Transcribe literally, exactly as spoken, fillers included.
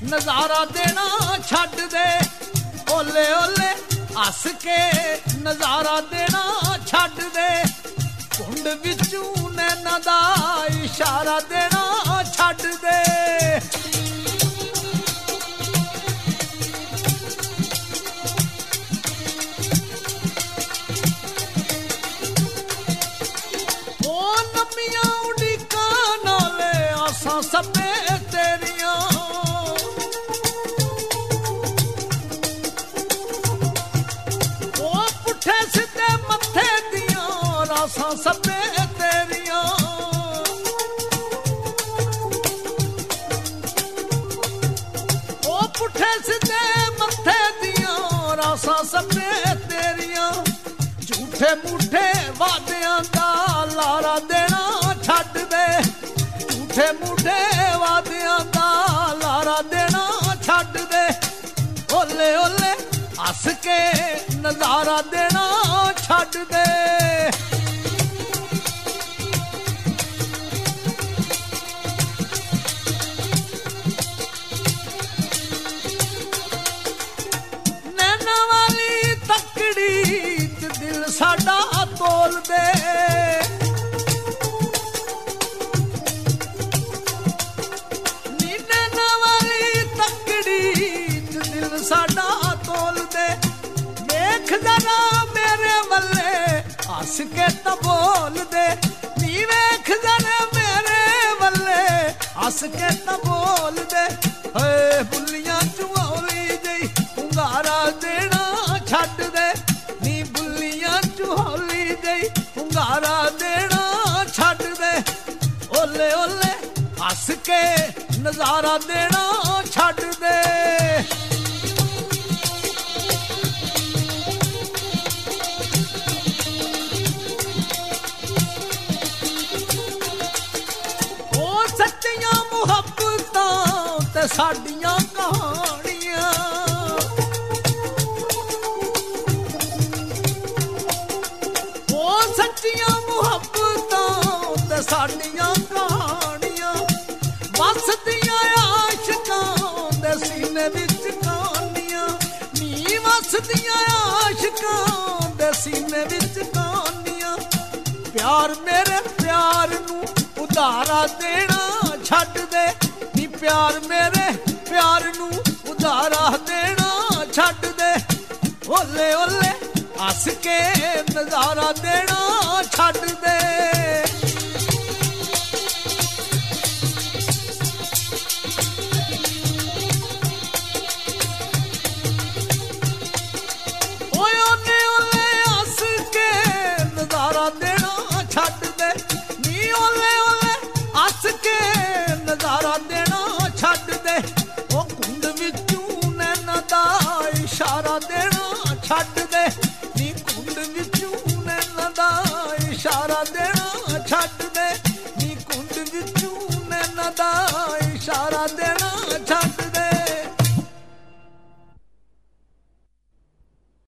नजारा देना छड्ड दे, ओले ओले हस के नजारा देना छड्ड दे, कुंड विचू नैना दा इशारा देना छड्ड दे। सपे तेरिया ओ पुठे सीधे मथे दिया रासां सपे तेरिया, ओ पुठे सीधे मथे दिया रासां सपे तेरिया, झूठे मूठे वादियां दा लारा देना छड्ड दे, झूठे मूठे वादियां दा लारा देना छड्ड दे, ओले ओले हस के नजारा देना छड्ड दे। नैना वाली तकड़ी च दिल साडा तोल दे, साडा तोल दे, वेख जरा मेरे वल्ले हस के तो बोल दे, नी वेख जरा मेरे वल्ले हस के तो बोल दे, हे बुल्लियां चुहौली जई हुंगारा देना छड्ड दे, नी बुल्लियां चुहौली जई हुंगारा देना छड्ड दे, ओले ओले हस के नजारा देना छड्ड दे। मुहब्बतां साडियां कहानियां, ओ सच्चियां मुहब्बतां ते साडियां कहानियां, वसदियां आशिकां दे सीने विच कहानियां, नी वसदियां आशिकां दे सीने विच कहानियां, प्यार मेरे प्यार नू उधारा देना छड्ड दे, नी प्यार मेरे प्यार नू उधारा देना छड्ड दे, ओले ओले हस के नजारा देना छड्ड दे। ओए ओले ओले हस के नजारा देना छड्ड दे, नी ओले ओले हस के नजारा देना छड्ड दे, ओ कुंड विचू नैना दा इशारा देना छड्ड